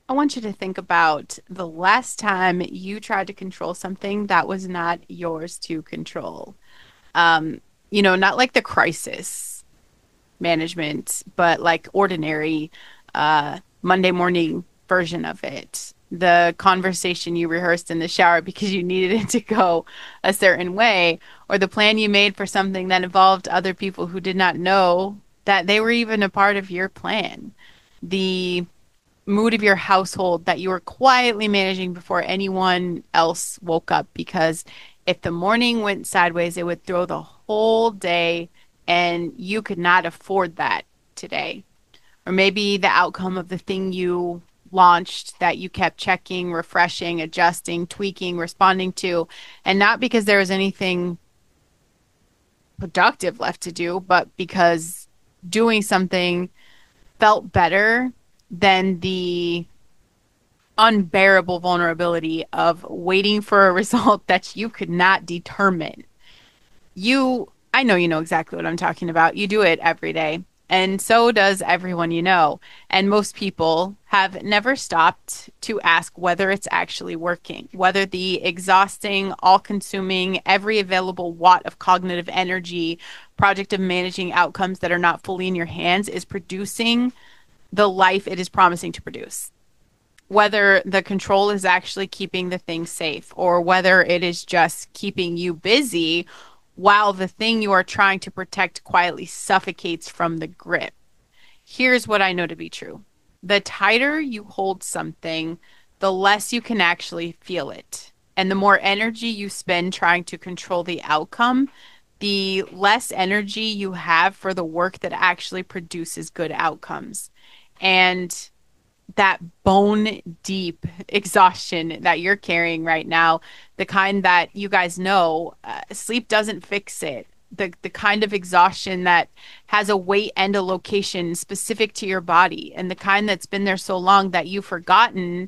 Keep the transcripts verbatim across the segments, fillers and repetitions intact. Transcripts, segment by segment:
I want you to think about the last time you tried to control something that was not yours to control. Um, you know, not like the crisis management, but like ordinary uh Monday morning version of it. The conversation you rehearsed in the shower because you needed it to go a certain way, or the plan you made for something that involved other people who did not know that they were even a part of your plan. The mood of your household that you were quietly managing before anyone else woke up, because if the morning went sideways, it would throw the whole day, and you could not afford that today. Or maybe the outcome of the thing you launched that you kept checking, refreshing, adjusting, tweaking, responding to, and not because there was anything productive left to do, but because doing something felt better than the unbearable vulnerability of waiting for a result that you could not determine. You, I know you know exactly what I'm talking about. You do it every day. And so does everyone you know. And most people have never stopped to ask whether it's actually working, whether the exhausting, all consuming, every available watt of cognitive energy project of managing outcomes that are not fully in your hands is producing the life it is promising to produce, whether the control is actually keeping the thing safe or whether it is just keeping you busy while the thing you are trying to protect quietly suffocates from the grip. Here's what I know to be true: the tighter you hold something, the less you can actually feel it. And the more energy you spend trying to control the outcome, the less energy you have for the work that actually produces good outcomes. And that bone deep exhaustion that you're carrying right now, the kind that you guys know, uh, sleep doesn't fix it. The, the kind of exhaustion that has a weight and a location specific to your body, and the kind that's been there so long that you've forgotten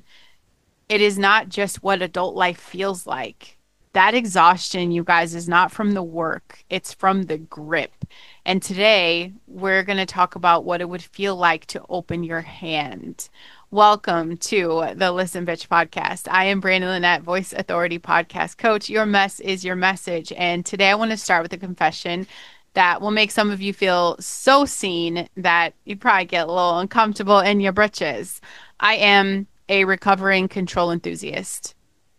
it is not just what adult life feels like. That exhaustion, you guys, is not from the work, it's from the grip. And today, we're going to talk about what it would feel like to open your hand. Welcome to the Listen Bitch podcast. I am Brandon Lynette, Voice Authority Podcast Coach. Your mess is your message. And today, I want to start with a confession that will make some of you feel so seen that you probably get a little uncomfortable in your britches. I am a recovering control enthusiast,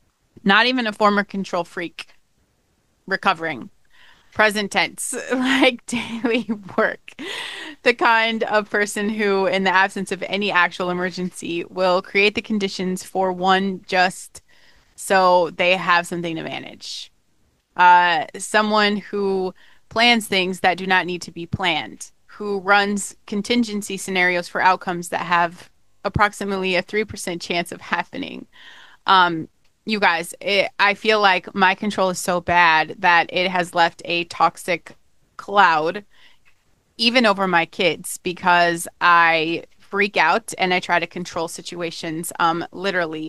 not even a former control freak, recovering, present tense, like daily work. The kind of person who, in the absence of any actual emergency, will create the conditions for one just so they have something to manage. Uh, someone who plans things that do not need to be planned, who runs contingency scenarios for outcomes that have approximately a three percent chance of happening. Um, you guys, it, I feel like my control is so bad that it has left a toxic cloud even over my kids because I freak out and I try to control situations. Um, literally,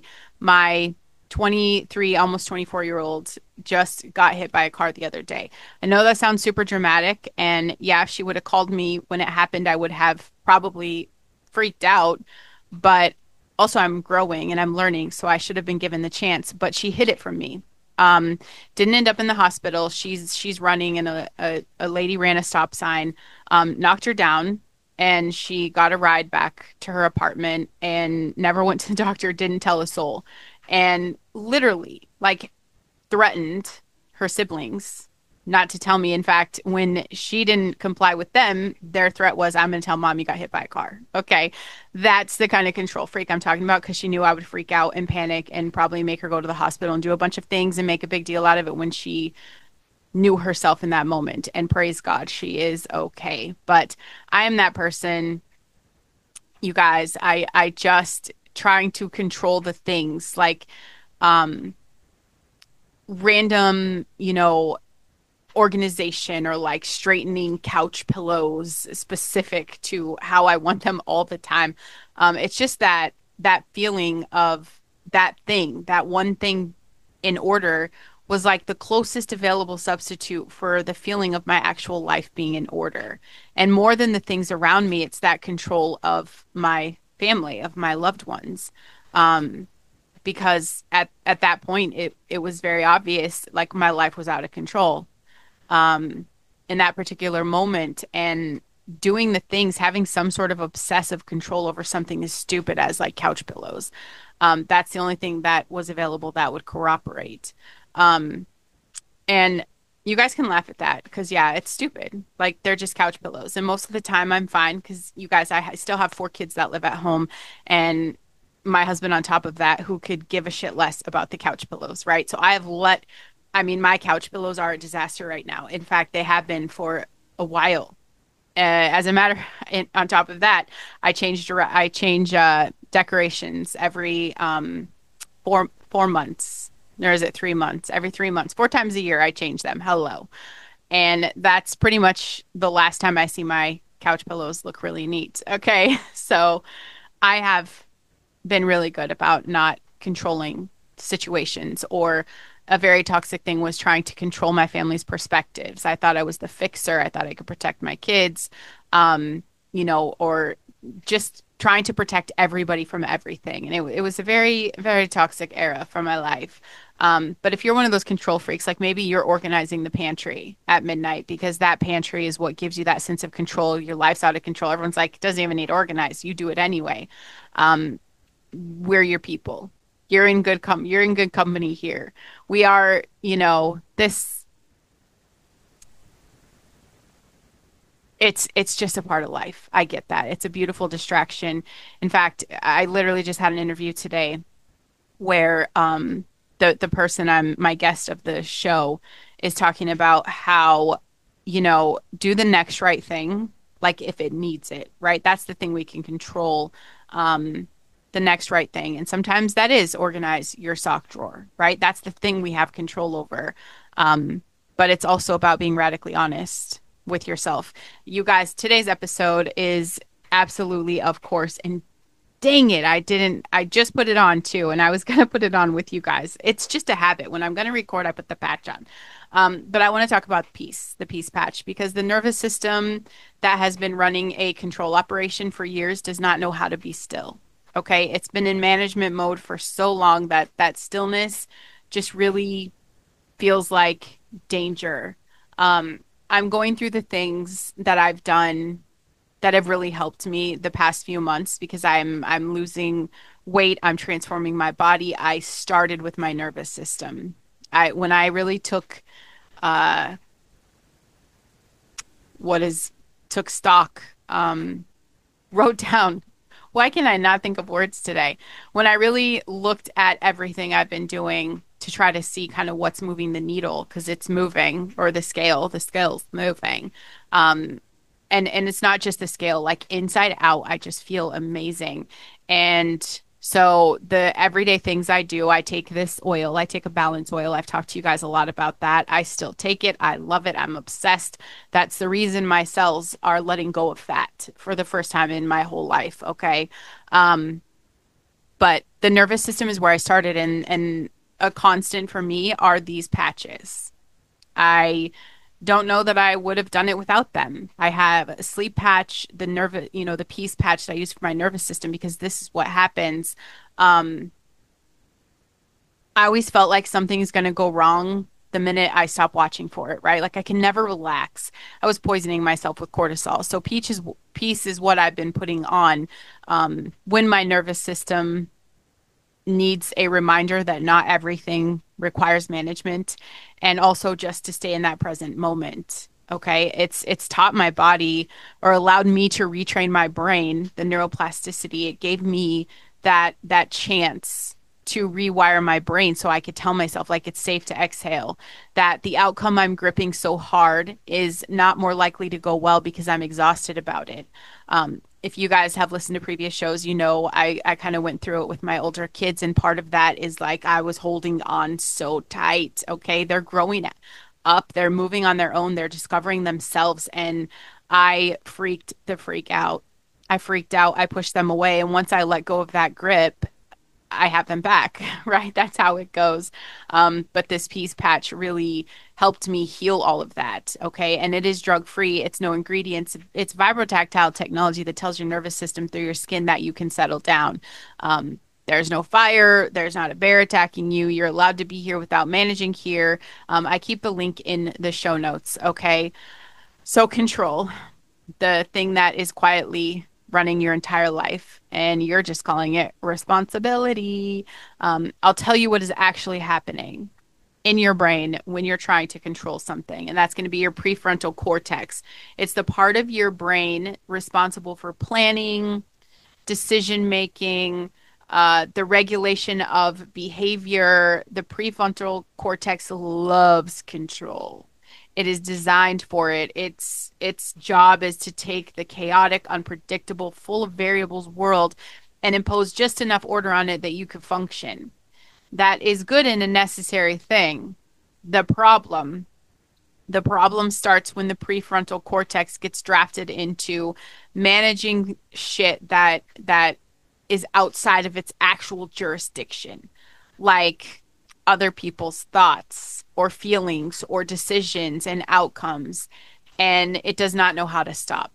my twenty-three, almost twenty-four year old just got hit by a car the other day. I know that sounds super dramatic. And yeah, if she would have called me when it happened, I would have probably freaked out. But also, I'm growing and I'm learning. So I should have been given the chance. But she hid it from me. Um, didn't end up in the hospital. She's she's running and a, a, a lady ran a stop sign, um, knocked her down, and she got a ride back to her apartment and never went to the doctor, didn't tell a soul, and literally like threatened her siblings not to tell me. In fact, when she didn't comply with them, their threat was, I'm going to tell mom you got hit by a car. Okay. That's the kind of control freak I'm talking about, because she knew I would freak out and panic and probably make her go to the hospital and do a bunch of things and make a big deal out of it when she knew herself in that moment. And praise God, she is okay. But I am that person, you guys. I, I just trying to control the things like, um, random, you know, organization, or like straightening couch pillows specific to how I want them all the time. Um, it's just that that feeling of that thing, that one thing in order was like the closest available substitute for the feeling of my actual life being in order. And more than the things around me, it's that control of my family, of my loved ones. Um, because at at that point it it was very obvious like my life was out of control um in that particular moment, and doing the things, having some sort of obsessive control over something as stupid as like couch pillows. Um that's the only thing that was available that would corroborate. Um and you guys can laugh at that because yeah, it's stupid. Like they're just couch pillows. And most of the time I'm fine because you guys, I, I still have four kids that live at home, and my husband on top of that who could give a shit less about the couch pillows, right? So I have let, I mean, my couch pillows are a disaster right now. In fact, they have been for a while. Uh, as a matter, in, on top of that, I change dire- I change uh, decorations every um, four four months. Or is it three months? Every three months, four times a year, I change them. Hello, and that's pretty much the last time I see my couch pillows look really neat. Okay, so I have been really good about not controlling situations, or a very toxic thing was trying to control my family's perspectives. I thought I was the fixer. I thought I could protect my kids, um, you know, or just trying to protect everybody from everything. And it, it was a very, very toxic era for my life. Um, but if you're one of those control freaks, like maybe you're organizing the pantry at midnight because that pantry is what gives you that sense of control. Your life's out of control. Everyone's like, it doesn't even need organized. You do it anyway. Um, we're your people. You're in good com you're in good company here. We are, you know, this it's it's just a part of life. I get that. It's a beautiful distraction. In fact, I literally just had an interview today where um the the person I'm my guest of the show is talking about how, you know, do the next right thing, like if it needs it, right? That's the thing we can control. Um the next right thing. And sometimes that is organize your sock drawer, right? That's the thing we have control over. Um, but it's also about being radically honest with yourself. You guys, today's episode is absolutely, of course, and dang it, I didn't, I just put it on too, and I was going to put it on with you guys. It's just a habit. When I'm going to record, I put the patch on. Um, but I want to talk about peace, the peace patch, because the nervous system that has been running a control operation for years does not know how to be still. Okay. It's been in management mode for so long that that stillness just really feels like danger. Um, I'm going through the things that I've done that have really helped me the past few months because I'm I'm losing weight, I'm transforming my body. I started with my nervous system. I when I really took uh what is took stock, um wrote down, why can I not think of words today? When I really looked at everything I've been doing to try to see kind of what's moving the needle, because it's moving, or the scale, the scale's moving. Um, and and it's not just the scale, like inside out, I just feel amazing. And so the everyday things I do, I take this oil, I take a balance oil. I've talked to you guys a lot about that. I still take it. I love it. I'm obsessed. That's the reason my cells are letting go of fat for the first time in my whole life. Okay. Um, but the nervous system is where I started, and and a constant for me are these patches. I don't know that I would have done it without them. I have a sleep patch, the nerve, you know, the peace patch that I use for my nervous system because this is what happens. Um, I always felt like something's going to go wrong the minute I stop watching for it, right? Like I can never relax. I was poisoning myself with cortisol. So peach is peace is what I've been putting on um, when my nervous system needs a reminder that not everything requires management, and also just to stay in that present moment. Okay. It's it's taught my body, or allowed me to retrain my brain, the neuroplasticity. It gave me that that chance to rewire my brain so I could tell myself like it's safe to exhale, that the outcome I'm gripping so hard is not more likely to go well because I'm exhausted about it. Um, if you guys have listened to previous shows, you know I, I kind of went through it with my older kids, and part of that is like I was holding on so tight. Okay, they're growing up, they're moving on their own, they're discovering themselves, and I freaked the freak out. I freaked out. I pushed them away, and once I let go of that grip, I have them back, right? That's how it goes. Um, but this peace patch really helped me heal all of that. Okay. And it is drug free. It's no ingredients. It's vibrotactile technology that tells your nervous system through your skin that you can settle down. Um, There's no fire. There's not a bear attacking you. You're allowed to be here without managing here. Um, I keep the link in the show notes. Okay. So, control, the thing that is quietly running your entire life, and you're just calling it responsibility. Um, I'll tell you what is actually happening in your brain when you're trying to control something, and that's going to be your prefrontal cortex. It's the part of your brain responsible for planning, decision making, uh, the regulation of behavior. The prefrontal cortex loves control. It is designed for it. Its its job is to take the chaotic, unpredictable, full of variables world and impose just enough order on it that you could function. That is good and a necessary thing. The problem the problem starts when the prefrontal cortex gets drafted into managing shit that that is outside of its actual jurisdiction, like other people's thoughts or feelings or decisions and outcomes, and it does not know how to stop.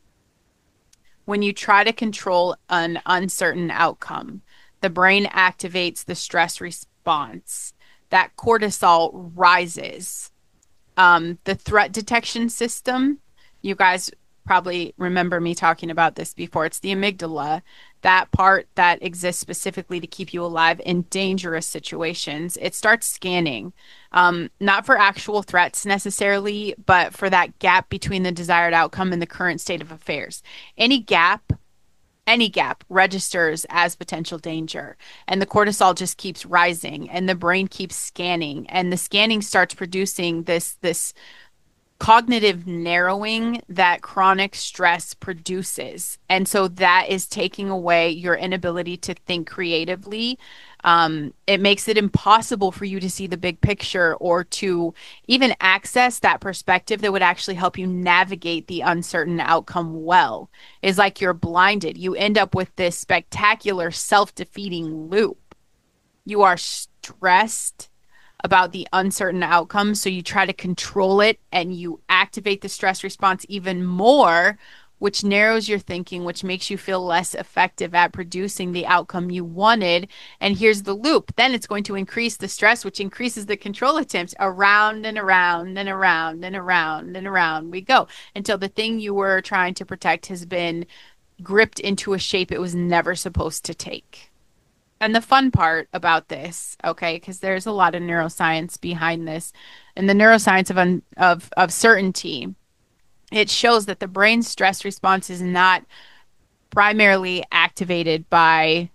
When you try to control an uncertain outcome, the brain activates the stress response. That cortisol rises. Um, the threat detection system, you guys probably remember me talking about this before. It's the amygdala, that part that exists specifically to keep you alive in dangerous situations. It starts scanning, um, not for actual threats necessarily, but for that gap between the desired outcome and the current state of affairs. Any gap any gap registers as potential danger, and the cortisol just keeps rising, and the brain keeps scanning, and the scanning starts producing this this cognitive narrowing that chronic stress produces. And so that is taking away your inability to think creatively. Um, it makes it impossible for you to see the big picture or to even access that perspective that would actually help you navigate the uncertain outcome well. It's like you're blinded. You end up with this spectacular self-defeating loop. You are stressed about the uncertain outcome, so you try to control it and you activate the stress response even more, which narrows your thinking, which makes you feel less effective at producing the outcome you wanted. And here's the loop. Then it's going to increase the stress, which increases the control attempts. Around and around and around and around and around we go until the thing you were trying to protect has been gripped into a shape it was never supposed to take. And the fun part about this, okay, because there's a lot of neuroscience behind this, and the neuroscience of un- of of certainty, it shows that the brain's stress response is not primarily activated by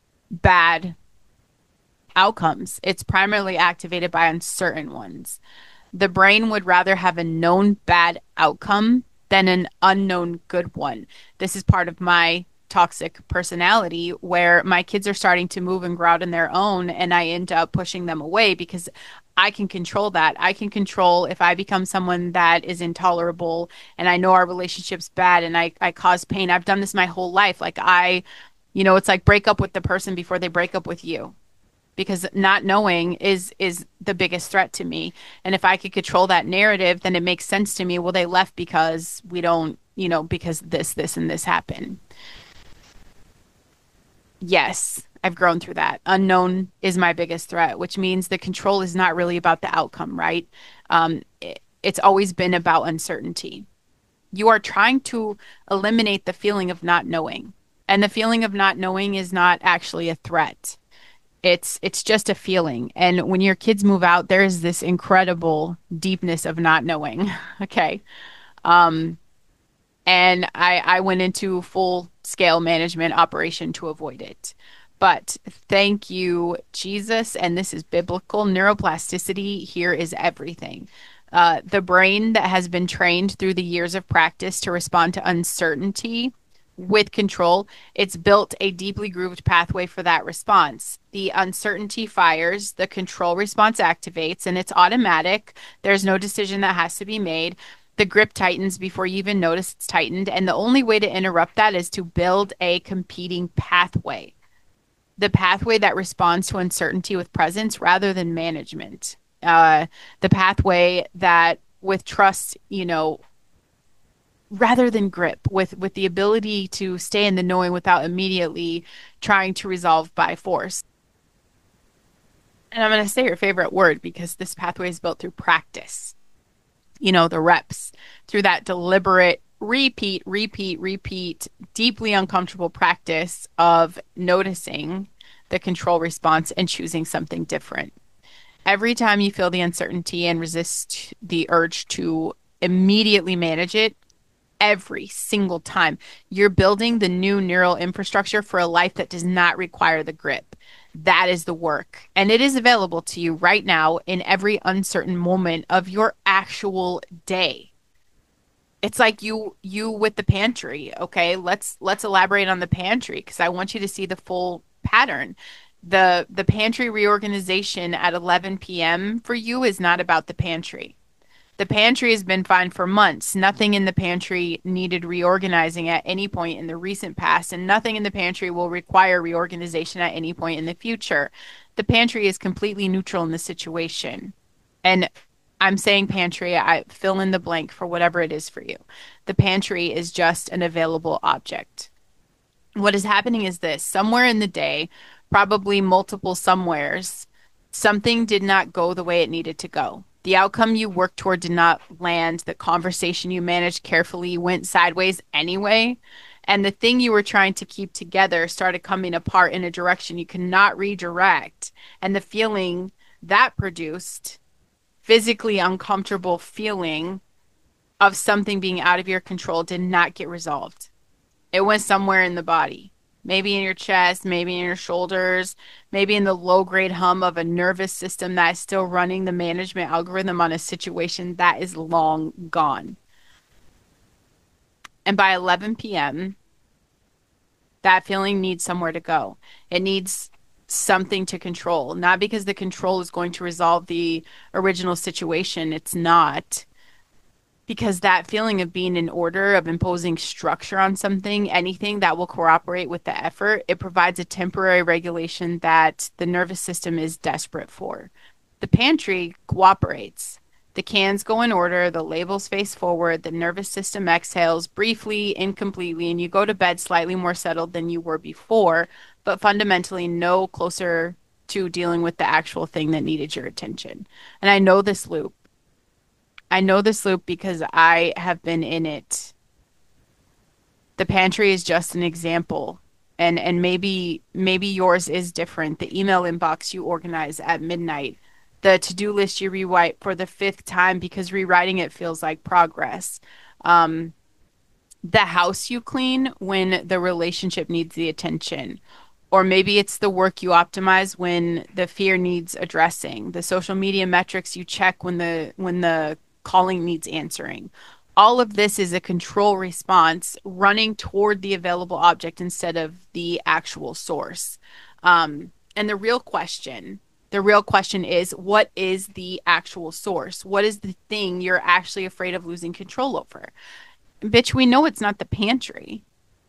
bad outcomes. It's primarily activated by uncertain ones. The brain would rather have a known bad outcome than an unknown good one. This is part of my toxic personality where my kids are starting to move and grow out on their own, and I end up pushing them away because I can control that. I can control if I become someone that is intolerable and I know our relationship's bad and I, I cause pain. I've done this my whole life. Like I, you know, it's like break up with the person before they break up with you, because not knowing is is the biggest threat to me. And if I could control that narrative, then it makes sense to me. Well, they left because we don't, you know, because this, this, and this happened. Yes, I've grown through that. Unknown is my biggest threat, which means the control is not really about the outcome, right? Um, it, it's always been about uncertainty. You are trying to eliminate the feeling of not knowing. And the feeling of not knowing is not actually a threat. It's it's just a feeling. And when your kids move out, there is this incredible deepness of not knowing. Okay. Um, and I, I went into full scale management operation to avoid it. But thank you, Jesus. And this is biblical neuroplasticity. Here is everything. Uh, the brain that has been trained through the years of practice to respond to uncertainty with control, it's built a deeply grooved pathway for that response. The uncertainty fires, the control response activates, and it's automatic. There's no decision that has to be made. The grip tightens before you even notice it's tightened. And the only way to interrupt that is to build a competing pathway. The pathway that responds to uncertainty with presence rather than management. Uh, the pathway that with trust, you know, rather than grip, with with the ability to stay in the knowing without immediately trying to resolve by force. And I'm going to say your favorite word because this pathway is built through practice. You know, the reps, through that deliberate repeat, repeat, repeat, deeply uncomfortable practice of noticing the control response and choosing something different. Every time you feel the uncertainty and resist the urge to immediately manage it, every single time, you're building the new neural infrastructure for a life that does not require the grip. That is the work. And it is available to you right now in every uncertain moment of your actual day. It's like you you with the pantry, okay? Let's let's elaborate on the pantry because I want you to see the full pattern. The the pantry reorganization at eleven p m for you is not about the pantry. The pantry has been fine for months. Nothing in the pantry needed reorganizing at any point in the recent past, and nothing in the pantry will require reorganization at any point in the future. The pantry is completely neutral in the situation. And I'm saying pantry, I fill in the blank for whatever it is for you. The pantry is just an available object. What is happening is this: somewhere in the day, probably multiple somewheres, something did not go the way it needed to go. The outcome you worked toward did not land. The conversation you managed carefully went sideways anyway. And the thing you were trying to keep together started coming apart in a direction you cannot redirect. And the feeling that produced, physically uncomfortable feeling of something being out of your control, did not get resolved. It went somewhere in the body, maybe in your chest, maybe in your shoulders, maybe in the low grade hum of a nervous system that is still running the management algorithm on a situation that is long gone. And by eleven p m, that feeling needs somewhere to go. It needs something to control, not because the control is going to resolve the original situation. It's not. Because that feeling of being in order, of imposing structure on something, anything that will cooperate with the effort, it provides a temporary regulation that the nervous system is desperate for. The pantry cooperates. The cans go in order, the labels face forward, the nervous system exhales briefly, incompletely, and you go to bed slightly more settled than you were before, but fundamentally no closer to dealing with the actual thing that needed your attention. And I know this loop. I know this loop because I have been in it. The pantry is just an example. And and maybe maybe yours is different. The email inbox you organize at midnight, the to-do list you rewrite for the fifth time because rewriting it feels like progress. Um, the house you clean when the relationship needs the attention. Or maybe it's the work you optimize when the fear needs addressing, the social media metrics you check when the when the calling needs answering. All of this is a control response running toward the available object instead of the actual source. Um, and the real question, the real question is, what is the actual source? What is the thing you're actually afraid of losing control over? Bitch, we know it's not the pantry.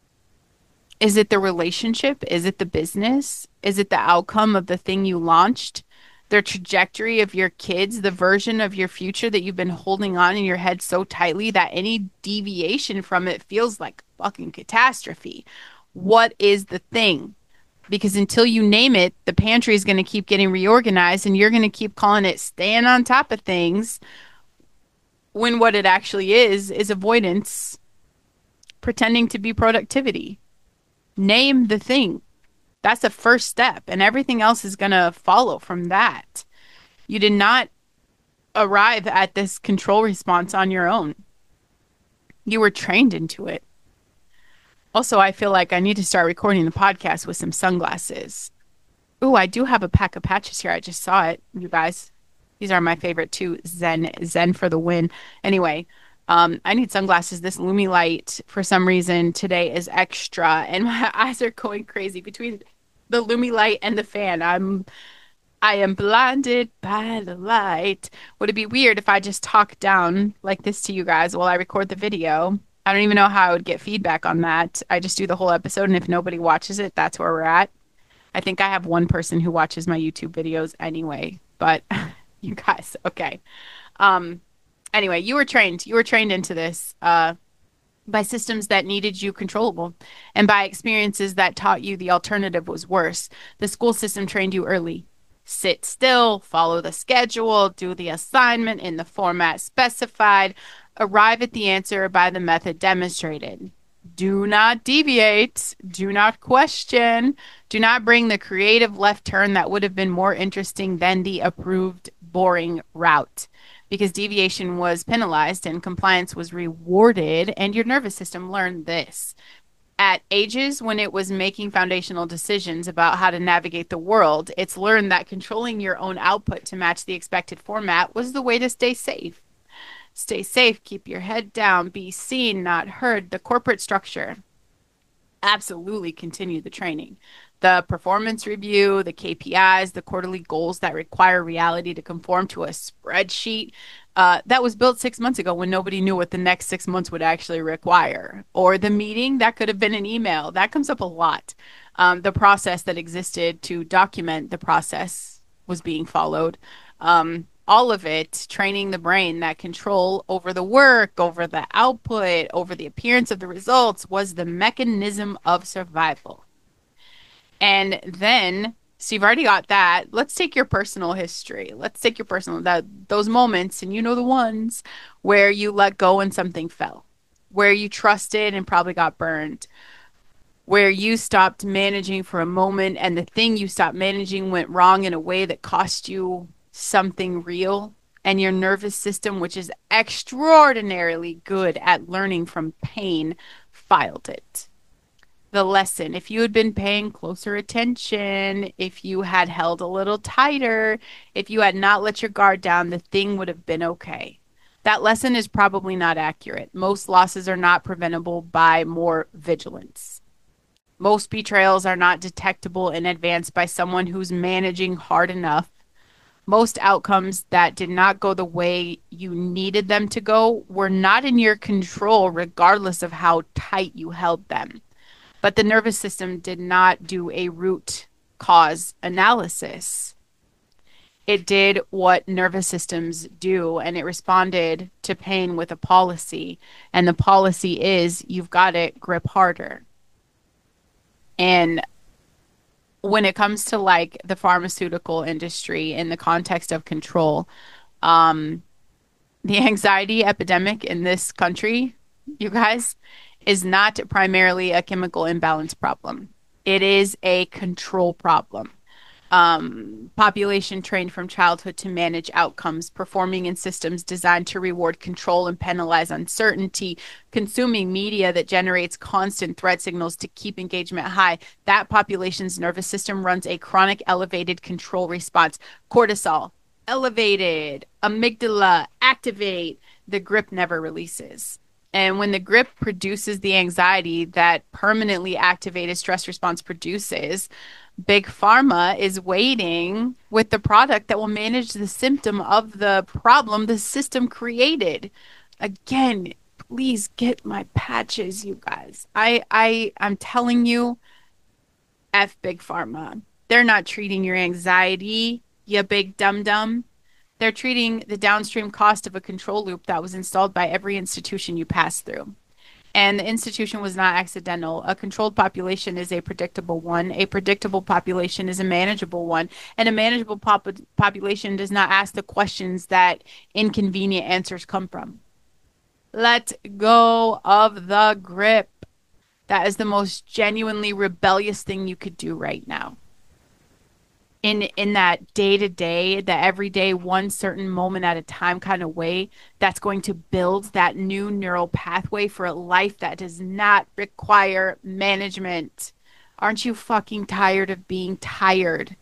Is it the relationship? Is it the business? Is it the outcome of the thing you launched? The trajectory of your kids, the version of your future that you've been holding on in your head so tightly that any deviation from it feels like fucking catastrophe. What is the thing? Because until you name it, the pantry is going to keep getting reorganized and you're going to keep calling it staying on top of things when what it actually is is avoidance, pretending to be productivity. Name the thing. That's the first step, and everything else is going to follow from that. You did not arrive at this control response on your own. You were trained into it. Also, I feel like I need to start recording the podcast with some sunglasses. Ooh, I do have a pack of patches here. I just saw it, you guys. These are my favorite too. Zen, Zen for the win. Anyway, um, I need sunglasses. This Lumi light, for some reason, today is extra, and my eyes are going crazy between the Lumi light and the fan. I'm, I am blinded by the light. Would it be weird if I just talk down like this to you guys while I record the video? I don't even know how I would get feedback on that. I just do the whole episode, and if nobody watches it, that's where we're at. I think I have one person who watches my YouTube videos anyway, but you guys, okay. Um, anyway, you were trained. You were trained into this. Uh, by systems that needed you controllable, and by experiences that taught you the alternative was worse. The school system trained you early. Sit still, follow the schedule, do the assignment in the format specified, arrive at the answer by the method demonstrated. Do not deviate, do not question, do not bring the creative left turn that would have been more interesting than the approved boring route, because deviation was penalized and compliance was rewarded, and your nervous system learned this. At ages when it was making foundational decisions about how to navigate the world, it's learned that controlling your own output to match the expected format was the way to stay safe. Stay safe, keep your head down, be seen, not heard. The corporate structure absolutely continue the training. The performance review, the K P Is, the quarterly goals that require reality to conform to a spreadsheet uh, that was built six months ago when nobody knew what the next six months would actually require. Or the meeting that could have been an email. That comes up a lot. Um, the process that existed to document the process was being followed. Um, all of it training the brain that control over the work, over the output, over the appearance of the results was the mechanism of survival. And then, so you've already got that. Let's take your personal history. Let's take your personal, that those moments, and you know the ones where you let go and something fell, where you trusted and probably got burned, where you stopped managing for a moment and the thing you stopped managing went wrong in a way that cost you something real, and your nervous system, which is extraordinarily good at learning from pain, filed it. The lesson, if you had been paying closer attention, if you had held a little tighter, if you had not let your guard down, the thing would have been okay. That lesson is probably not accurate. Most losses are not preventable by more vigilance. Most betrayals are not detectable in advance by someone who's managing hard enough. Most outcomes that did not go the way you needed them to go were not in your control, regardless of how tight you held them. But the nervous system did not do a root cause analysis. It did what nervous systems do, and it responded to pain with a policy. And the policy is, you've got it, grip harder. And when it comes to like the pharmaceutical industry in the context of control, um, the anxiety epidemic in this country, you guys, is not primarily a chemical imbalance problem. It is a control problem. Um, population trained from childhood to manage outcomes, performing in systems designed to reward control and penalize uncertainty, consuming media that generates constant threat signals to keep engagement high. That population's nervous system runs a chronic elevated control response. Cortisol, elevated, amygdala, activate. The grip never releases. And when the grip produces the anxiety that permanently activated stress response produces, Big Pharma is waiting with the product that will manage the symptom of the problem the system created. Again, please get my patches, you guys. I I I'm telling you, F Big Pharma. They're not treating your anxiety, you big dum-dum. They're treating the downstream cost of a control loop that was installed by every institution you pass through. And the institution was not accidental. A controlled population is a predictable one. A predictable population is a manageable one. And a manageable pop- population does not ask the questions that inconvenient answers come from. Let go of the grip. That is the most genuinely rebellious thing you could do right now. In in that day to day, the everyday, one certain moment at a time kind of way, that's going to build that new neural pathway for a life that does not require management. Aren't you fucking tired of being tired?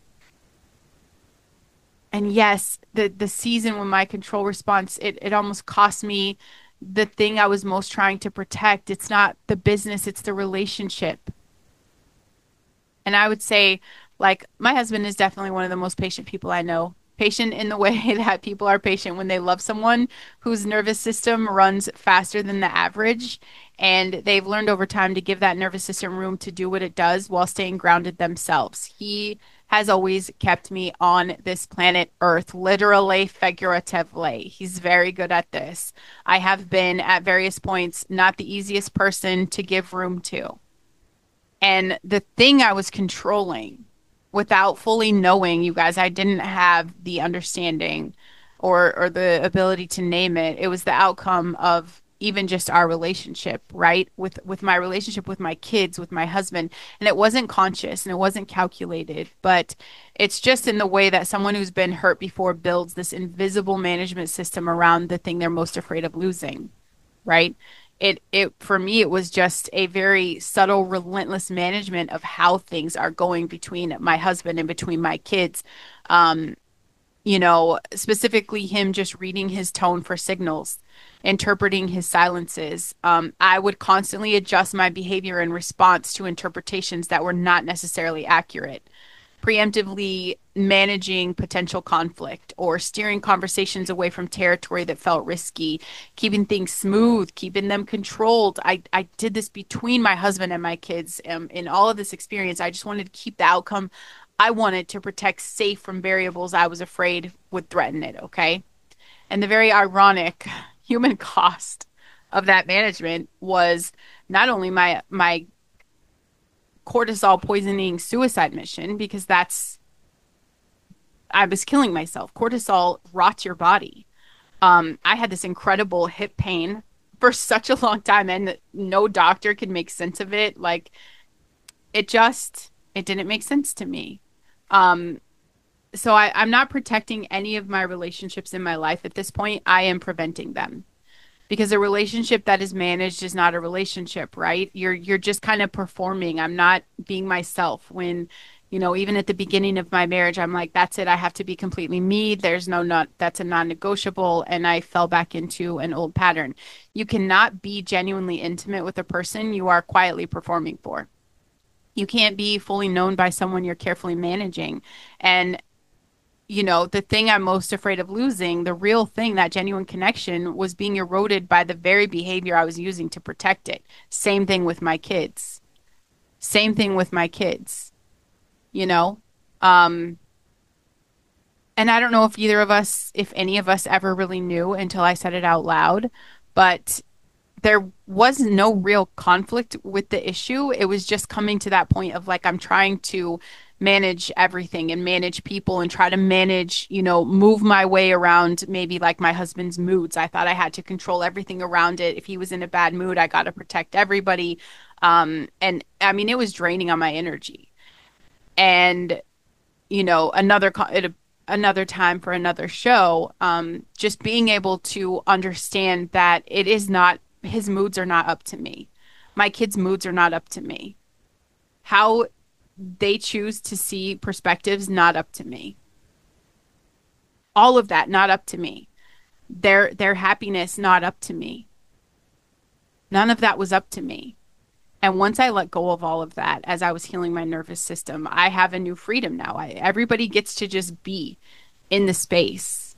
And yes, the the season when my control response, it, it almost cost me the thing I was most trying to protect. It's not the business, it's the relationship. And I would say, like, my husband is definitely one of the most patient people I know. Patient in the way that people are patient when they love someone whose nervous system runs faster than the average. And they've learned over time to give that nervous system room to do what it does while staying grounded themselves. He has always kept me on this planet Earth, literally, figuratively. He's very good at this. I have been at various points not the easiest person to give room to. And the thing I was controlling without fully knowing, you guys, I didn't have the understanding or or the ability to name it. It was the outcome of even just our relationship, right? With with my relationship with my kids, with my husband. And it wasn't conscious and it wasn't calculated, but it's just in the way that someone who's been hurt before builds this invisible management system around the thing they're most afraid of losing, right? It it for me it was just a very subtle, relentless management of how things are going between my husband and between my kids. Um, you know, specifically him just reading his tone for signals, interpreting his silences. Um, I would constantly adjust my behavior in response to interpretations that were not necessarily accurate, preemptively managing potential conflict or steering conversations away from territory that felt risky, keeping things smooth, keeping them controlled. I, I did this between my husband and my kids. Um, in all of this experience, I just wanted to keep the outcome I wanted to protect safe from variables I was afraid would threaten it. Okay. And the very ironic human cost of that management was not only my my cortisol poisoning suicide mission, because that's I was killing myself. Cortisol rots your body. Um, I had this incredible hip pain for such a long time, and no doctor could make sense of it. Like it just it didn't make sense to me. Um, so I, I'm not protecting any of my relationships in my life at this point. I am preventing them because a relationship that is managed is not a relationship, right? You're you're just kind of performing. I'm not being myself when, you know, even at the beginning of my marriage, I'm like, that's it. I have to be completely me. There's no not that's a non-negotiable. And I fell back into an old pattern. You cannot be genuinely intimate with a person you are quietly performing for. You can't be fully known by someone you're carefully managing. And you know, the thing I'm most afraid of losing, the real thing, that genuine connection was being eroded by the very behavior I was using to protect it. Same thing with my kids. Same thing with my kids, you know? Um, and I don't know if either of us, if any of us ever really knew until I said it out loud, but there was no real conflict with the issue. It was just coming to that point of like, I'm trying to manage everything and manage people and try to manage, you know, move my way around maybe like my husband's moods. I thought I had to control everything around it. If he was in a bad mood, I got to protect everybody. Um, and I mean, it was draining on my energy. And, you know, another, co- it, another time for another show, um, just being able to understand that it is not, his moods are not up to me. My kids' moods are not up to me. How they choose to see perspectives, not up to me. All of that, not up to me. Their their happiness, not up to me. None of that was up to me. And once I let go of all of that, as I was healing my nervous system, I have a new freedom now. I, everybody gets to just be in the space.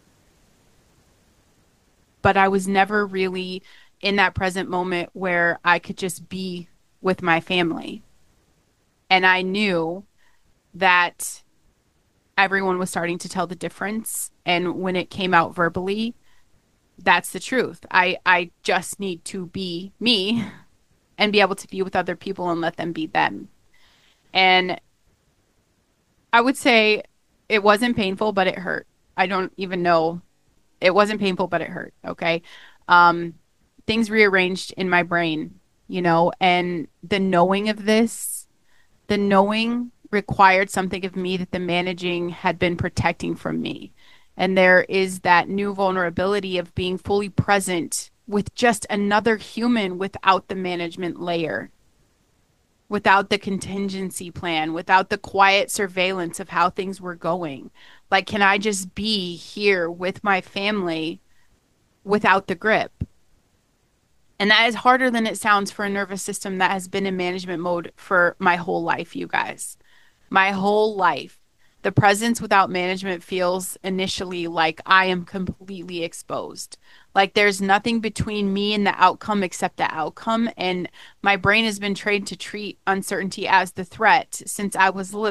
But I was never really in that present moment where I could just be with my family. And I knew that everyone was starting to tell the difference. And when it came out verbally, that's the truth. I, I just need to be me and be able to be with other people and let them be them. And I would say it wasn't painful, but it hurt. I don't even know. It wasn't painful, but it hurt. Okay. Um, things rearranged in my brain, you know, and the knowing of this, the knowing required something of me that the managing had been protecting from me. And there is that new vulnerability of being fully present with just another human without the management layer, without the contingency plan, without the quiet surveillance of how things were going. Like, can I just be here with my family without the grip? And that is harder than it sounds for a nervous system that has been in management mode for my whole life, you guys. My whole life. The presence without management feels initially like I am completely exposed. Like there's nothing between me and the outcome except the outcome. And my brain has been trained to treat uncertainty as the threat since I was little.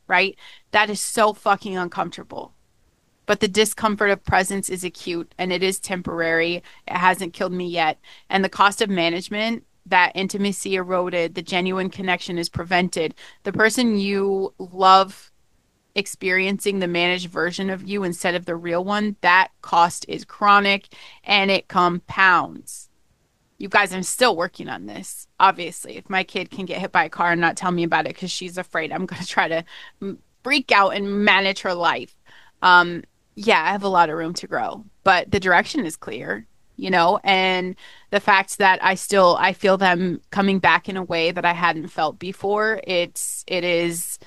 right? That is so fucking uncomfortable. But the discomfort of presence is acute and it is temporary. It hasn't killed me yet. And the cost of management, that intimacy eroded, the genuine connection is prevented. The person you love experiencing the managed version of you instead of the real one, that cost is chronic and it compounds. You guys, I'm still working on this. Obviously, if my kid can get hit by a car and not tell me about it because she's afraid, I'm going to try to freak out and manage her life. Um, yeah, I have a lot of room to grow, but the direction is clear, you know, and the fact that I still I feel them coming back in a way that I hadn't felt before, it's it is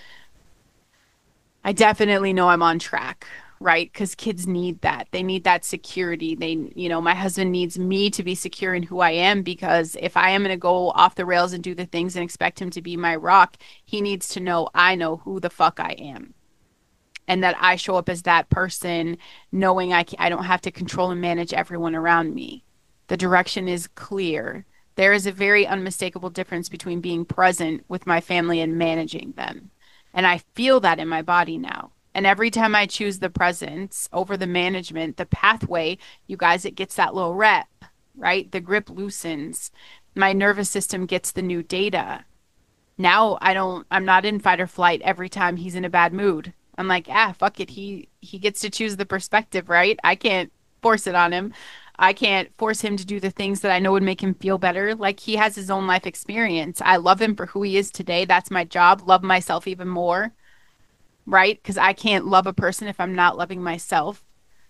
I definitely know I'm on track, right? Because kids need that. They need that security. They, you know, my husband needs me to be secure in who I am because if I am going to go off the rails and do the things and expect him to be my rock, he needs to know I know who the fuck I am and that I show up as that person, knowing I, I don't have to control and manage everyone around me. The direction is clear. There is a very unmistakable difference between being present with my family and managing them. And I feel that in my body now. And every time I choose the presence over the management, the pathway, you guys, it gets that little rep, right? The grip loosens. My nervous system gets the new data. Now I don't, I'm not in fight or flight every time he's in a bad mood. I'm like, ah, fuck it. He he gets to choose the perspective, right? I can't force it on him. I can't force him to do the things that I know would make him feel better. Like he has his own life experience. I love him for who he is today. That's my job. Love myself even more, right? Because I can't love a person if I'm not loving myself.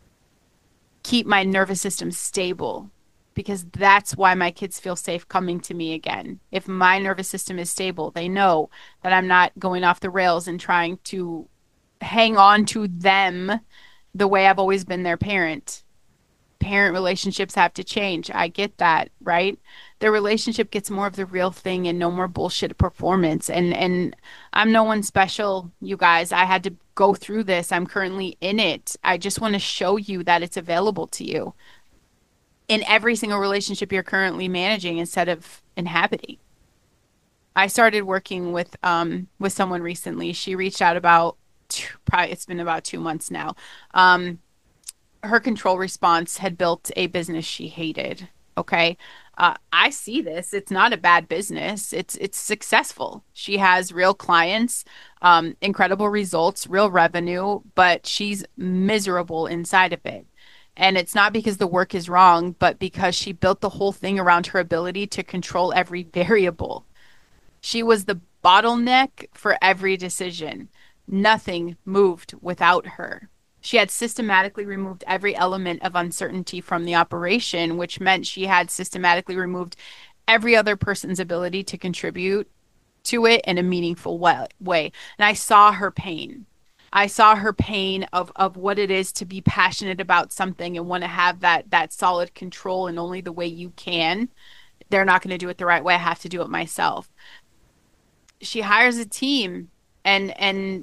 Keep my nervous system stable because that's why my kids feel safe coming to me again. If my nervous system is stable, they know that I'm not going off the rails and trying to hang on to them the way I've always been their parent. Parent relationships have to change. I get that, right? The relationship gets more of the real thing and no more bullshit performance. And and I'm no one special, you guys. I had to go through this. I'm currently in it. I just want to show you that it's available to you in every single relationship you're currently managing instead of inhabiting. I started working with um with someone recently. She reached out about two, probably it's been about two months now. Um, her control response had built a business she hated. Okay. Uh, I see this. It's not a bad business. It's it's successful. She has real clients, um, incredible results, real revenue, but she's miserable inside of it. And it's not because the work is wrong, but because she built the whole thing around her ability to control every variable. She was the bottleneck for every decision. Nothing moved without her. She had systematically removed every element of uncertainty from the operation, which meant she had systematically removed every other person's ability to contribute to it in a meaningful way. And I saw her pain. I saw her pain of, of what it is to be passionate about something and want to have that that solid control in only the way you can. They're not going to do it the right way. I have to do it myself. She hires a team and and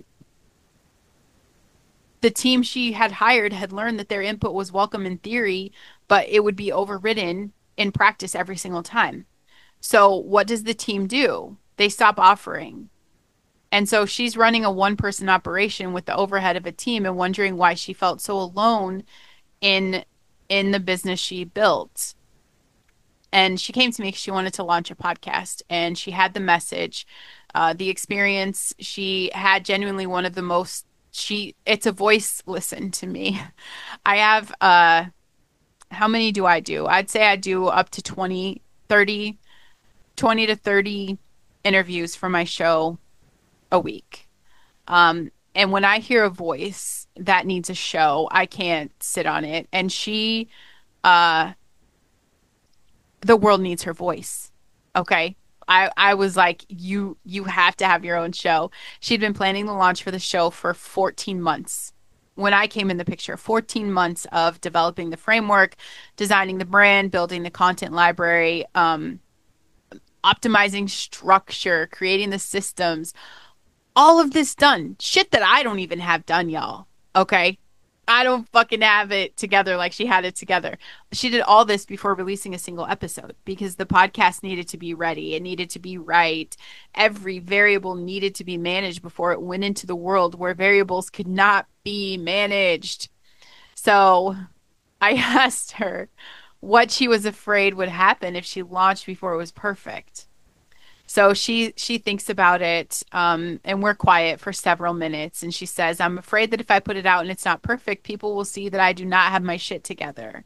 the team she had hired had learned that their input was welcome in theory, but it would be overridden in practice every single time. So what does the team do? They stop offering. And so she's running a one person operation with the overhead of a team and wondering why she felt so alone in in the business she built. And she came to me because she wanted to launch a podcast and she had the message, uh, the experience. She had genuinely one of the most she it's a voice listen to me. I have uh how many do I do? I'd say I do up to twenty, thirty, twenty to thirty interviews for my show a week. Um and when I hear a voice that needs a show, I can't sit on it. And she uh the world needs her voice. Okay? I, I was like, you you have to have your own show. She'd been planning the launch for the show for fourteen months. When I came in the picture, fourteen months of developing the framework, designing the brand, building the content library, um, optimizing structure, creating the systems, all of this done. Shit that I don't even have done, y'all. Okay? I don't fucking have it together like she had it together. She did all this before releasing a single episode because the podcast needed to be ready. It needed to be right. Every variable needed to be managed before it went into the world where variables could not be managed. So I asked her what she was afraid would happen if she launched before it was perfect. So she she thinks about it, um, and we're quiet for several minutes. And she says, "I'm afraid that if I put it out and it's not perfect, people will see that I do not have my shit together."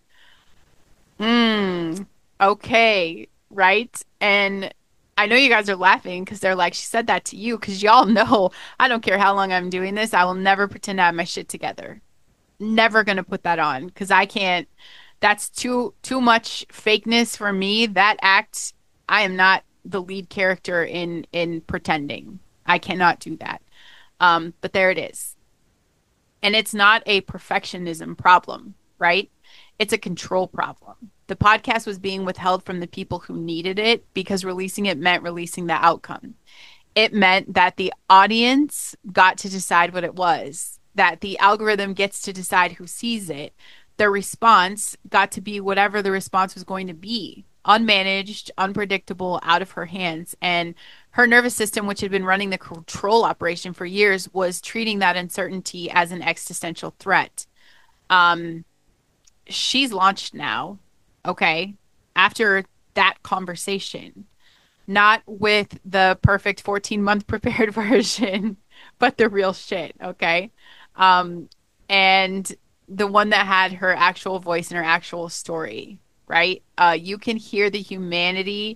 Mm, okay, right? And I know you guys are laughing because they're like, "She said that to you," because y'all know I don't care how long I'm doing this. I will never pretend I have my shit together. Never gonna put that on because I can't. That's too too much fakeness for me. That act, I am not the lead character in in pretending. I cannot do that. Um, but there it is. And it's not a perfectionism problem, right? It's a control problem. The podcast was being withheld from the people who needed it because releasing it meant releasing the outcome. It meant that the audience got to decide what it was, that the algorithm gets to decide who sees it. The response got to be whatever the response was going to be, unmanaged, unpredictable, out of her hands. And her nervous system, which had been running the control operation for years, was treating that uncertainty as an existential threat. Um, she's launched now, okay, after that conversation, not with the perfect fourteen month prepared version, but the real shit, okay? Um, and the one that had her actual voice and her actual story, right? Uh, you can hear the humanity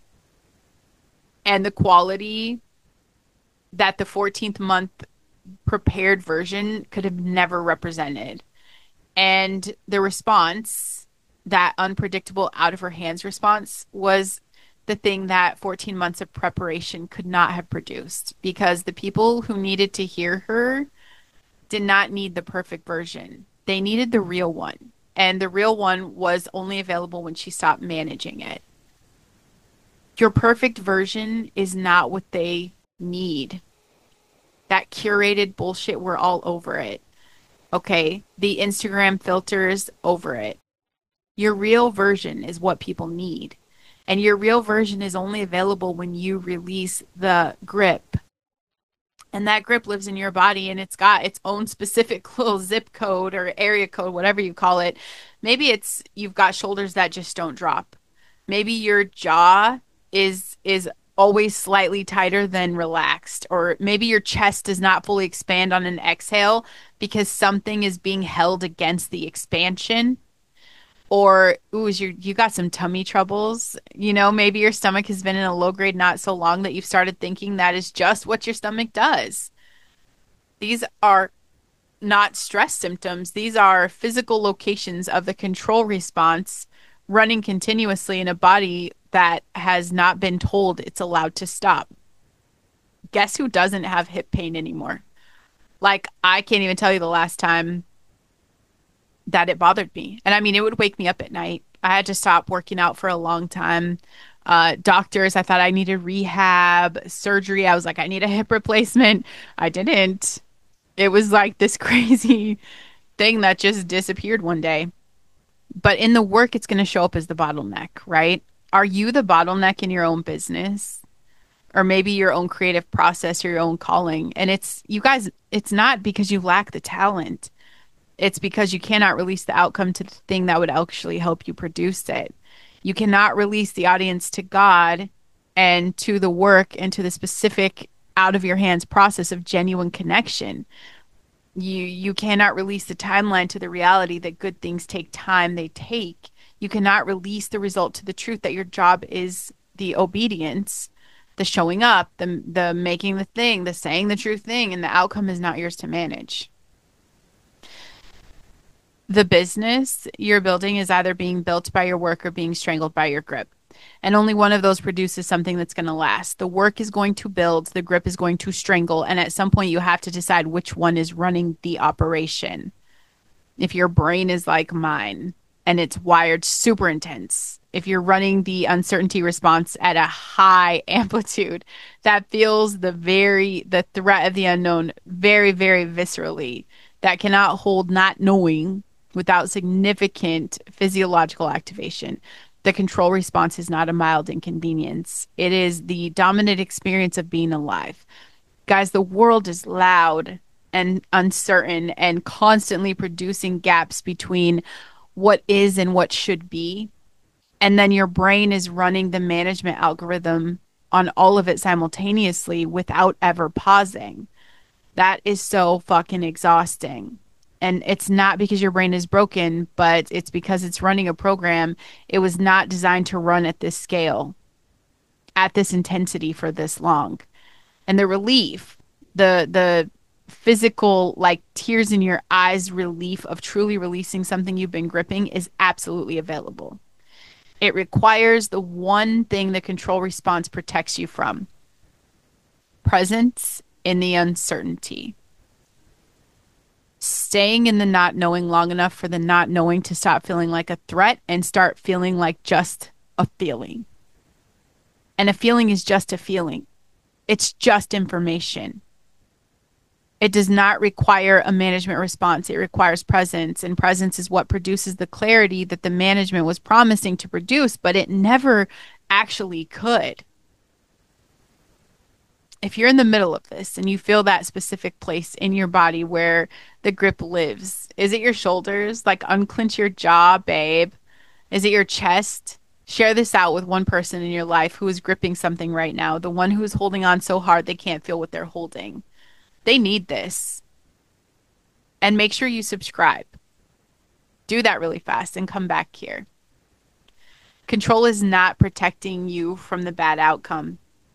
and the quality that the fourteenth month prepared version could have never represented. And the response, that unpredictable, out of her hands response, was the thing that fourteen months of preparation could not have produced because the people who needed to hear her did not need the perfect version. They needed the real one. And the real one was only available when she stopped managing it. Your perfect version is not what they need. That curated bullshit, we're all over it. Okay? The Instagram filters, over it. Your real version is what people need. And your real version is only available when you release the grip. And that grip lives in your body and it's got its own specific little zip code or area code, whatever you call it. Maybe it's you've got shoulders that just don't drop. Maybe your jaw is is always slightly tighter than relaxed. Or maybe your chest does not fully expand on an exhale because something is being held against the expansion. Or, ooh, is your you got some tummy troubles? You know, maybe your stomach has been in a low grade not so long that you've started thinking that is just what your stomach does. These are not stress symptoms. These are physical locations of the control response running continuously in a body that has not been told it's allowed to stop. Guess who doesn't have hip pain anymore? Like, I can't even tell you the last time that it bothered me. And I mean, it would wake me up at night. I had to stop working out for a long time. Uh, doctors, I thought I needed rehab, surgery. I was like, I need a hip replacement. I didn't. It was like this crazy thing that just disappeared one day. But in the work, it's going to show up as the bottleneck, right? Are you the bottleneck in your own business? Or maybe your own creative process or your own calling? And it's, you guys, it's not because you lack the talent. It's because you cannot release the outcome to the thing that would actually help you produce it. You cannot release the audience to God and to the work and to the specific out of your hands process of genuine connection. You you cannot release the timeline to the reality that good things take time. They take. You cannot release the result to the truth that your job is the obedience, the showing up, the the making the thing, the saying the true thing, and the outcome is not yours to manage. The business you're building is either being built by your work or being strangled by your grip. And only one of those produces something that's going to last. The work is going to build, the grip is going to strangle. And at some point, you have to decide which one is running the operation. If your brain is like mine and it's wired super intense, if you're running the uncertainty response at a high amplitude, that feels the very, the threat of the unknown very, very viscerally. that cannot hold not knowing without significant physiological activation. The control response is not a mild inconvenience. It is the dominant experience of being alive. Guys, the world is loud and uncertain and constantly producing gaps between what is and what should be. And then your brain is running the management algorithm on all of it simultaneously without ever pausing. That is so fucking exhausting. And it's not because your brain is broken, but it's because it's running a program. It was not designed to run at this scale, at this intensity for this long. And the relief, the the physical like tears in your eyes relief of truly releasing something you've been gripping is absolutely available. It requires the one thing the control response protects you from: presence in the uncertainty. Staying in the not knowing long enough for the not knowing to stop feeling like a threat and start feeling like just a feeling. And a feeling is just a feeling, it's just information. It does not require a management response. It requires presence, and presence is what produces the clarity that the management was promising to produce, but it never actually could. If you're in the middle of this and you feel that specific place in your body where the grip lives, is it your shoulders? Like unclench your jaw, babe. Is it your chest? Share this out with one person in your life who is gripping something right now, the one who is holding on so hard they can't feel what they're holding. They need this. And make sure you subscribe. Do that really fast and come back here. Control is not protecting you from the bad outcome.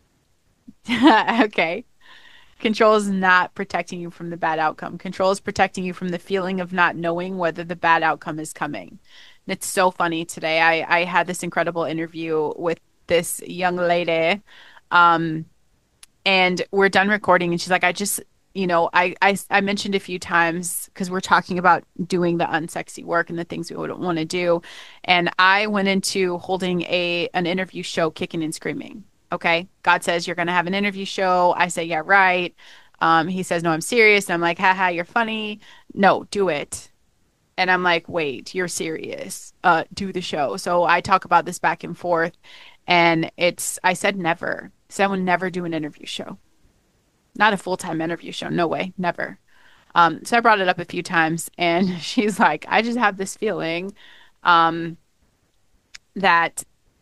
Okay. Control is not protecting you from the bad outcome. Control is protecting you from the feeling of not knowing whether the bad outcome is coming. And it's so funny today. I, I had this incredible interview with this young lady. Um, and we're done recording. And she's like, I just, you know, I, I, I mentioned a few times because we're talking about doing the unsexy work and the things we wouldn't want to do. And I went into holding a an interview show kicking and screaming. Okay. God says, you're going to have an interview show. I say, yeah, right. Um, he says, no, I'm serious. And I'm like, haha, you're funny. No, do it. And I'm like, wait, you're serious. Uh, do the show. So I talk about this back and forth. And it's, I said, never. So I would never do an interview show. Not a full-time interview show. No way. Never. Um, so I brought it up a few times. And she's like, I just have this feeling um, that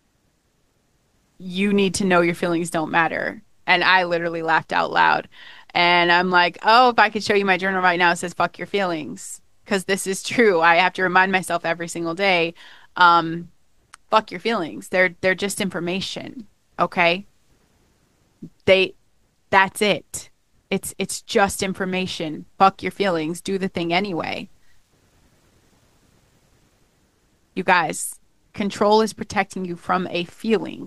you need to know your feelings don't matter. And I literally laughed out loud. And I'm like, oh, if I could show you my journal right now, it says, fuck your feelings. Because this is true. I have to remind myself every single day, um, fuck your feelings. They're they're just information. Okay? They that's it. It's it's just information. Fuck your feelings. Do the thing anyway. You guys, control is protecting you from a feeling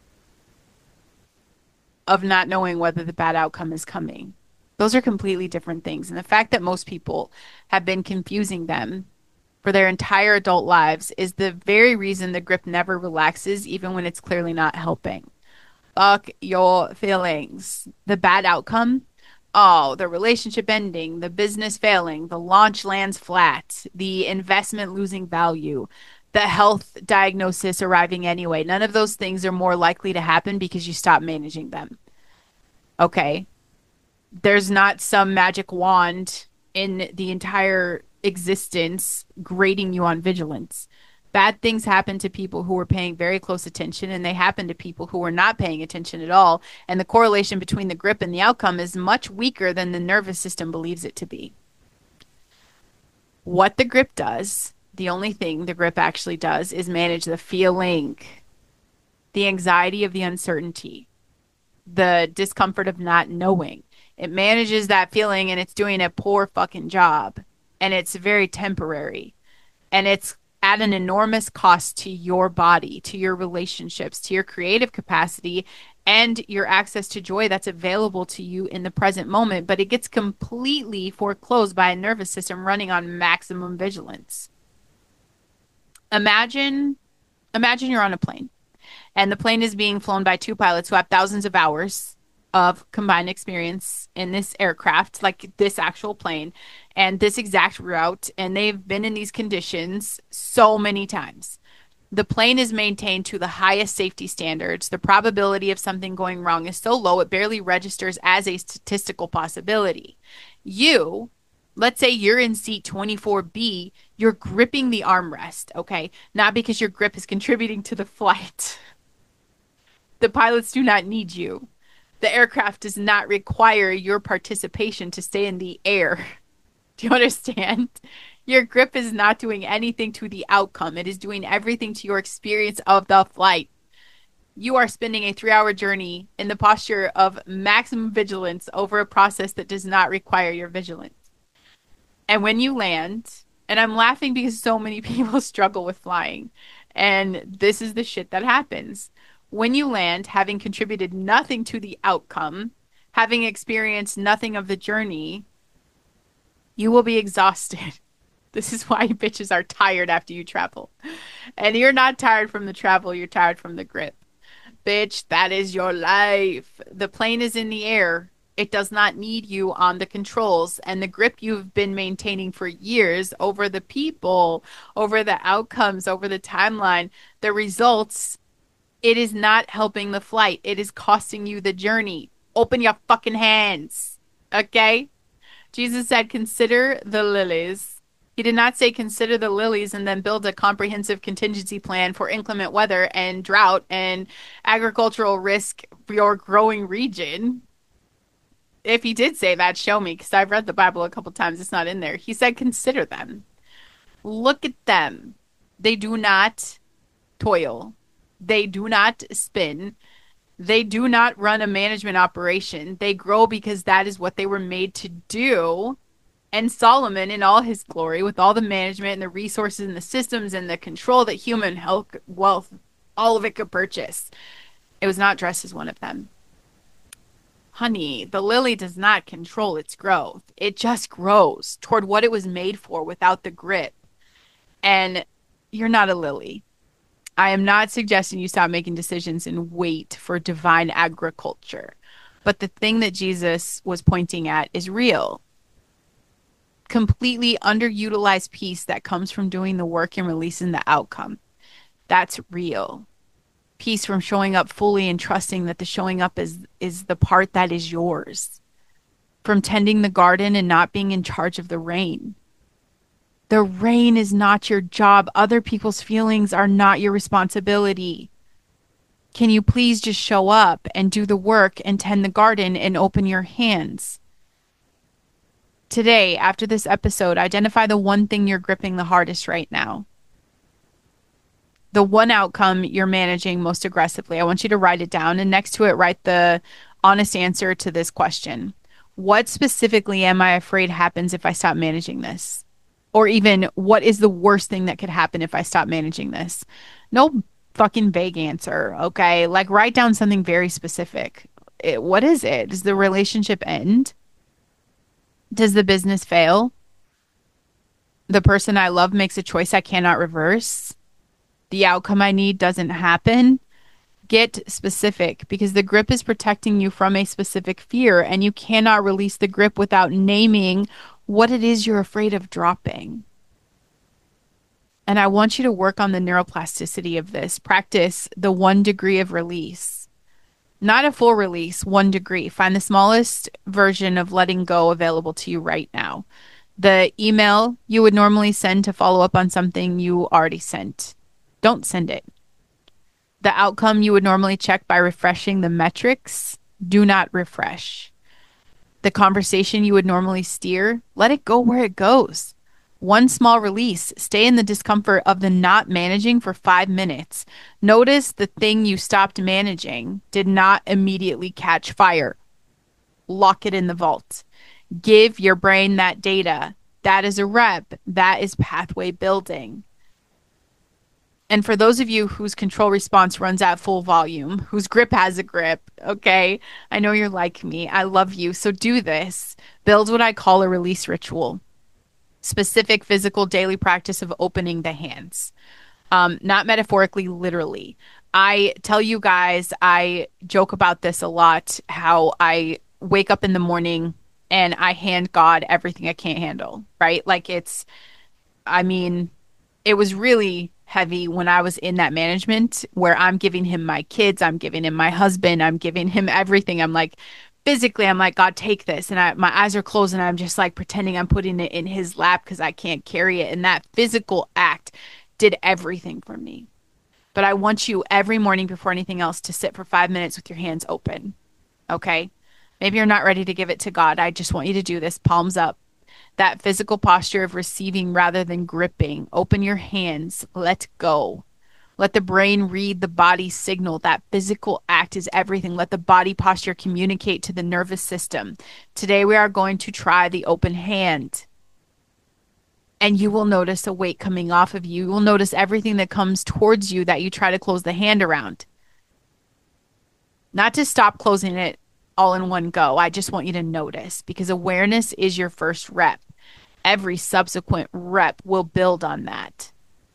of not knowing whether the bad outcome is coming. Those are completely different things. And the fact that most people have been confusing them for their entire adult lives is the very reason the grip never relaxes, even when it's clearly not helping. Fuck your feelings. The bad outcome, oh, the relationship ending, the business failing, the launch lands flat, the investment losing value, the health diagnosis arriving anyway. None of those things are more likely to happen because you stop managing them. Okay. There's not some magic wand in the entire existence grading you on vigilance. Bad things happen to people who are paying very close attention, and they happen to people who are not paying attention at all. And the correlation between the grip and the outcome is much weaker than the nervous system believes it to be. What the grip does, the only thing the grip actually does, is manage the feeling, the anxiety of the uncertainty, the discomfort of not knowing. It manages that feeling, and it's doing a poor fucking job. And it's very temporary. And it's at an enormous cost to your body, to your relationships, to your creative capacity, and your access to joy that's available to you in the present moment. But it gets completely foreclosed by a nervous system running on maximum vigilance. Imagine, imagine you're on a plane, and the plane is being flown by two pilots who have thousands of hours of combined experience in this aircraft, like this actual plane and this exact route. And they've been in these conditions so many times. The plane is maintained to the highest safety standards. The probability of something going wrong is so low it barely registers as a statistical possibility. You, let's say you're in seat twenty-four B, you're gripping the armrest, okay? Not because your grip is contributing to the flight. The pilots do not need you. The aircraft does not require your participation to stay in the air. Do you understand? Your grip is not doing anything to the outcome. It is doing everything to your experience of the flight. You are spending a three hour journey in the posture of maximum vigilance over a process that does not require your vigilance. And when you land, and I'm laughing because so many people struggle with flying, and this is the shit that happens. When you land, having contributed nothing to the outcome, having experienced nothing of the journey, you will be exhausted. This is why bitches are tired after you travel. And you're not tired from the travel, you're tired from the grip. Bitch, that is your life. The plane is in the air. It does not need you on the controls. And the grip you've been maintaining for years over the people, over the outcomes, over the timeline, the results, it is not helping the flight. It is costing you the journey. Open your fucking hands. Okay? Jesus said, consider the lilies. He did not say consider the lilies and then build a comprehensive contingency plan for inclement weather and drought and agricultural risk for your growing region. If he did say that, show me, because I've read the Bible a couple times. It's not in there. He said consider them. Look at them. They do not toil. They do not spin. They do not run a management operation. They grow because that is what they were made to do. And Solomon, in all his glory, with all the management and the resources and the systems and the control that human health, wealth, all of it could purchase, it was not dressed as one of them. Honey, the lily does not control its growth. It just grows toward what it was made for without the grip. And you're not a lily. I am not suggesting you stop making decisions and wait for divine agriculture. But the thing that Jesus was pointing at is real. Completely underutilized piece that comes from doing the work and releasing the outcome. That's real. Peace from showing up fully and trusting that the showing up is is the part that is yours. From tending the garden and not being in charge of the rain. The rain is not your job. Other people's feelings are not your responsibility. Can you please just show up and do the work and tend the garden and open your hands? Today, after this episode, identify the one thing you're gripping the hardest right now. The one outcome you're managing most aggressively. I want you to write it down, and next to it, write the honest answer to this question. What specifically am I afraid happens if I stop managing this? Or even, what is the worst thing that could happen if I stop managing this? No fucking vague answer, okay? Like, write down something very specific. It, what is it? Does the relationship end? Does the business fail? The person I love makes a choice I cannot reverse? The outcome I need doesn't happen? Get specific, because the grip is protecting you from a specific fear, and you cannot release the grip without naming what it is you're afraid of dropping. And I want you to work on the neuroplasticity of this. Practice the one degree of release. Not a full release, one degree. Find the smallest version of letting go available to you right now. The email you would normally send to follow up on something you already sent. Don't send it. The outcome you would normally check by refreshing the metrics. Do not refresh. The conversation you would normally steer. Let it go where it goes. One small release. Stay in the discomfort of the not managing for five minutes. Notice the thing you stopped managing did not immediately catch fire. Lock it in the vault. Give your brain that data. That is a rep. That is pathway building. And for those of you whose control response runs at full volume, whose grip has a grip, okay, I know you're like me. I love you. So do this. Build what I call a release ritual. Specific physical daily practice of opening the hands. Um, not metaphorically, literally. I tell you guys, I joke about this a lot, how I wake up in the morning and I hand God everything I can't handle, right? Like it's, I mean, it was really heavy when I was in that management where I'm giving him my kids, I'm giving him my husband, I'm giving him everything. I'm like, physically, I'm like, God, take this. And I, my eyes are closed and I'm just like pretending I'm putting it in his lap because I can't carry it. And that physical act did everything for me. But I want you every morning before anything else to sit for five minutes with your hands open. Okay. Maybe you're not ready to give it to God. I just want you to do this, palms up. That physical posture of receiving rather than gripping. Open your hands. Let go. Let the brain read the body signal. That physical act is everything. Let the body posture communicate to the nervous system. Today we are going to try the open hand. And you will notice a weight coming off of you. You will notice everything that comes towards you that you try to close the hand around. Not to stop closing it all in one go. I just want you to notice because awareness is your first rep. Every subsequent rep will build on that.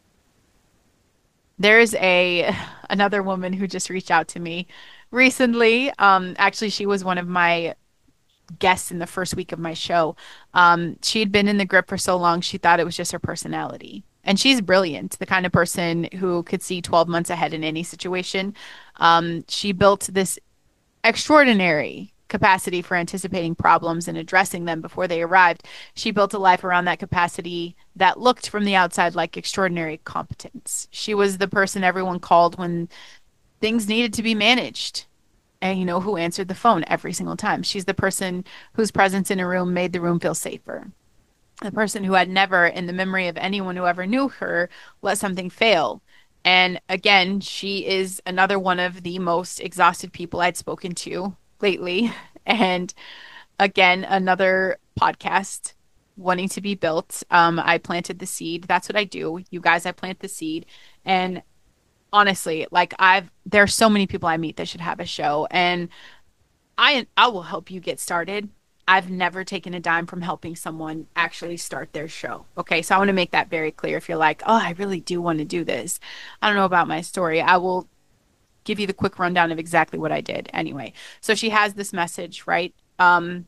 There's a another woman who just reached out to me recently. Um, actually, she was one of my guests in the first week of my show. Um, she'd been in the grip for so long, she thought it was just her personality. And she's brilliant, the kind of person who could see twelve months ahead in any situation. Um, she built this extraordinary capacity for anticipating problems and addressing them before they arrived. She built a life around that capacity that looked from the outside like extraordinary competence. She was the person everyone called when things needed to be managed. And you know who answered the phone every single time. She's the person whose presence in a room made the room feel safer. The person who had never, in the memory of anyone who ever knew her, let something fail. And again, she is another one of the most exhausted people I'd spoken to lately. And again, another podcast wanting to be built. Um, I planted the seed. That's what I do. You guys, I plant the seed. And honestly, like I've there are so many people I meet that should have a show, and I I will help you get started. I've never taken a dime from helping someone actually start their show. Okay, so I want to make that very clear. If you're like, oh, I really do want to do this, I don't know about my story. I will give you the quick rundown of exactly what I did. Anyway, so she has this message, right? Um,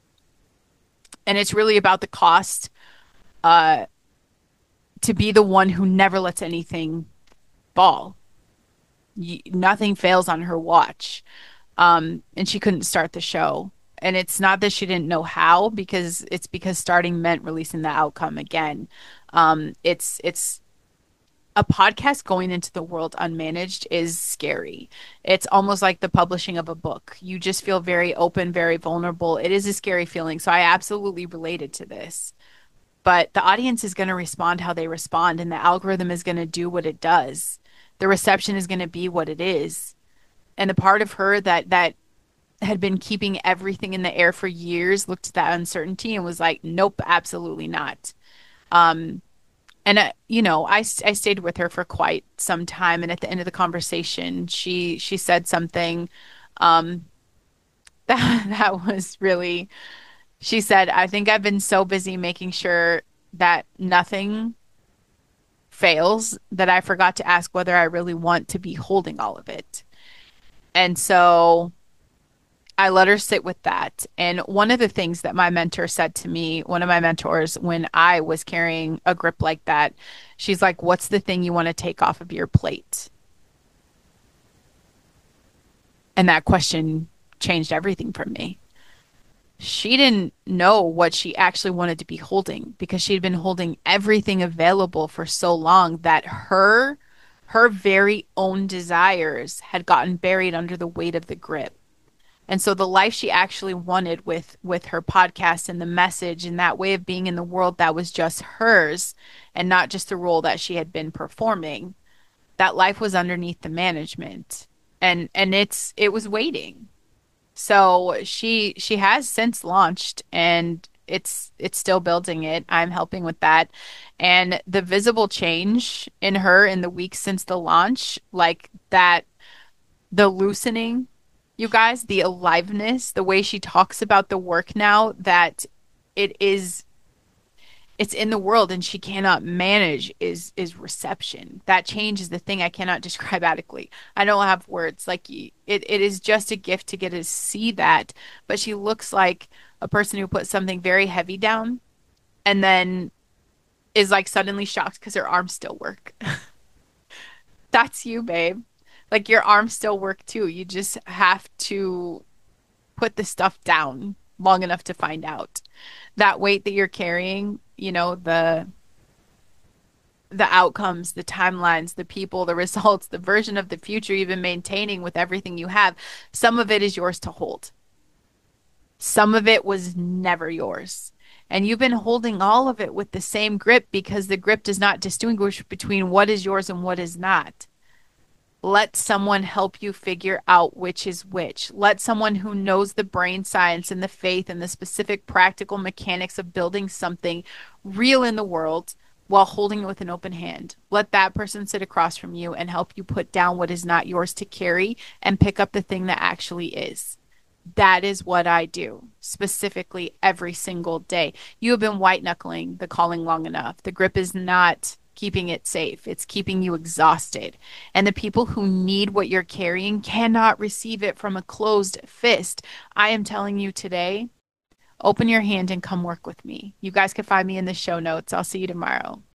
and it's really about the cost uh, to be the one who never lets anything fall. Y- nothing fails on her watch. Um, and she couldn't start the show. And it's not that she didn't know how, because it's because starting meant releasing the outcome again. Um, it's it's a podcast going into the world unmanaged is scary. It's almost like the publishing of a book. You just feel very open, very vulnerable. It is a scary feeling. So I absolutely related to this. But the audience is going to respond how they respond, and the algorithm is going to do what it does. The reception is going to be what it is. And the part of her that that had been keeping everything in the air for years looked at that uncertainty and was like, nope, absolutely not. Um, and uh, you know, I, I stayed with her for quite some time. And at the end of the conversation, she she said something um, that that was really. She said, "I think I've been so busy making sure that nothing fails that I forgot to ask whether I really want to be holding all of it." And so I let her sit with that. And one of the things that my mentor said to me, one of my mentors, when I was carrying a grip like that, she's like, "What's the thing you want to take off of your plate?" And that question changed everything for me. She didn't know what she actually wanted to be holding because she'd been holding everything available for so long that her her very own desires had gotten buried under the weight of the grip. And so the life she actually wanted with with her podcast and the message and that way of being in the world that was just hers and not just the role that she had been performing, that life was underneath the management. And and it's it was waiting. So she she has since launched and it's it's still building it. I'm helping with that. And the visible change in her in the weeks since the launch, like that the loosening, you guys, the aliveness, the way she talks about the work now, that it is It's in the world and she cannot manage is is reception. That change is the thing I cannot describe adequately. I don't have words. Like it it is just a gift to get to see that. But she looks like a person who put something very heavy down and then is like suddenly shocked because her arms still work. That's you, babe. Like your arms still work too. You just have to put the stuff down long enough to find out. That weight that you're carrying, you know, the the outcomes, the timelines, the people, the results, the version of the future you've been maintaining with everything you have, some of it is yours to hold. Some of it was never yours. And you've been holding all of it with the same grip because the grip does not distinguish between what is yours and what is not. Let someone help you figure out which is which. Let someone who knows the brain science and the faith and the specific practical mechanics of building something real in the world while holding it with an open hand. Let that person sit across from you and help you put down what is not yours to carry and pick up the thing that actually is. That is what I do specifically every single day. You have been white knuckling the calling long enough. The grip is not keeping it safe, it's keeping you exhausted. And the people who need what you're carrying cannot receive it from a closed fist. I am telling you today, open your hand and come work with me. You guys can find me in the show notes. I'll see you tomorrow.